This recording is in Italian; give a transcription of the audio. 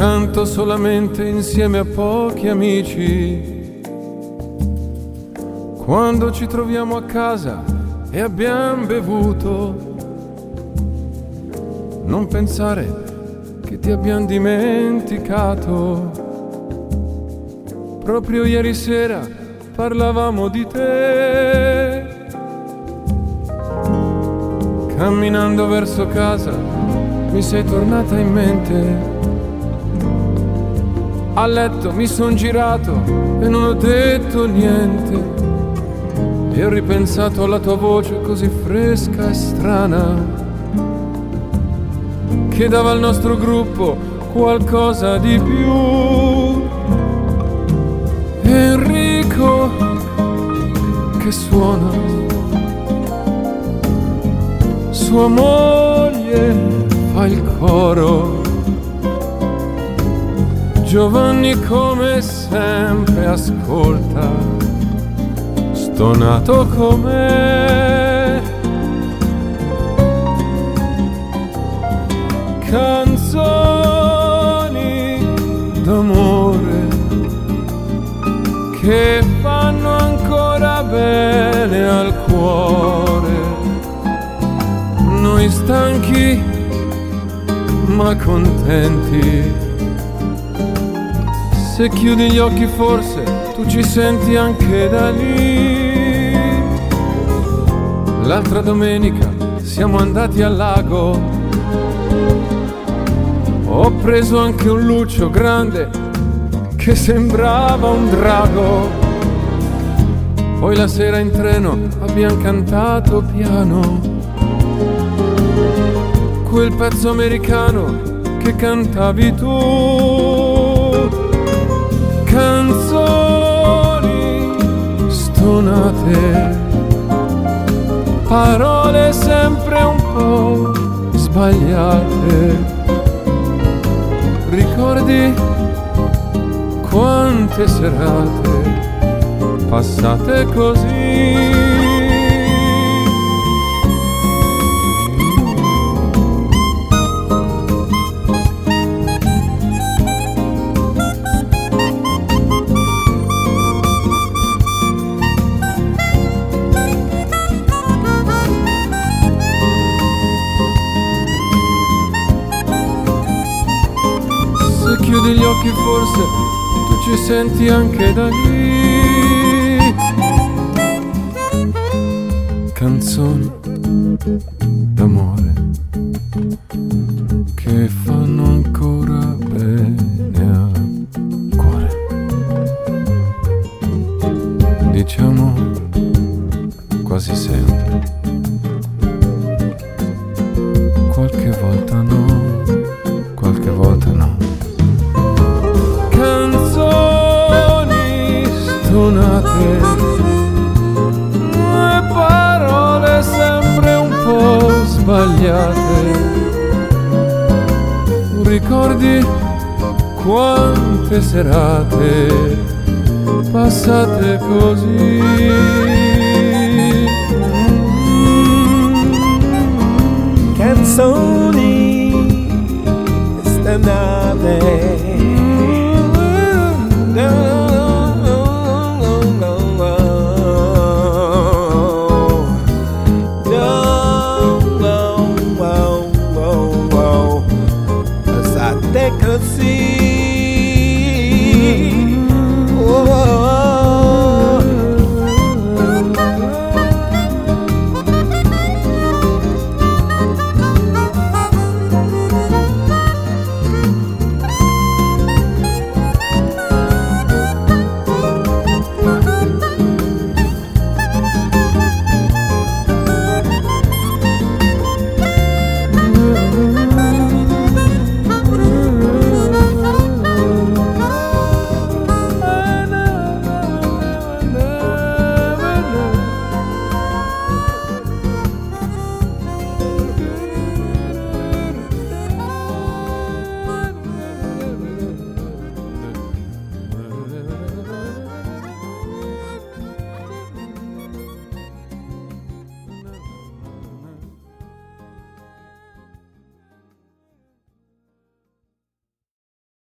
canto solamente insieme a pochi amici. Quando ci troviamo a casa e abbiamo bevuto, non pensare che ti abbiamo dimenticato. Proprio ieri sera parlavamo di te. Camminando verso casa mi sei tornata in mente. A letto mi son girato e non ho detto niente. E ho ripensato alla tua voce così fresca e strana, che dava al nostro gruppo qualcosa di più. Enrico che suona, sua moglie fa il coro, Giovanni come sempre ascolta, stonato com'è. Canzoni d'amore che fanno ancora bene al cuore. Noi stanchi ma contenti. Se chiudi gli occhi forse tu ci senti anche da lì. L'altra domenica siamo andati al lago. Ho preso anche un luccio grande che sembrava un drago. Poi la sera in treno abbiamo cantato piano quel pezzo americano che cantavi tu. Canzoni stonate, parole sempre un po' sbagliate. Ricordi quante serate passate così. Chiudi gli occhi forse tu ci senti anche da lì. Canzoni d'amore che fanno ancora bene al cuore. Diciamo quasi sempre, qualche volta no, qualche volta no. Stonate, parole sempre un po' sbagliate. Ricordi quante serate passate così. Canzoni stonate. Così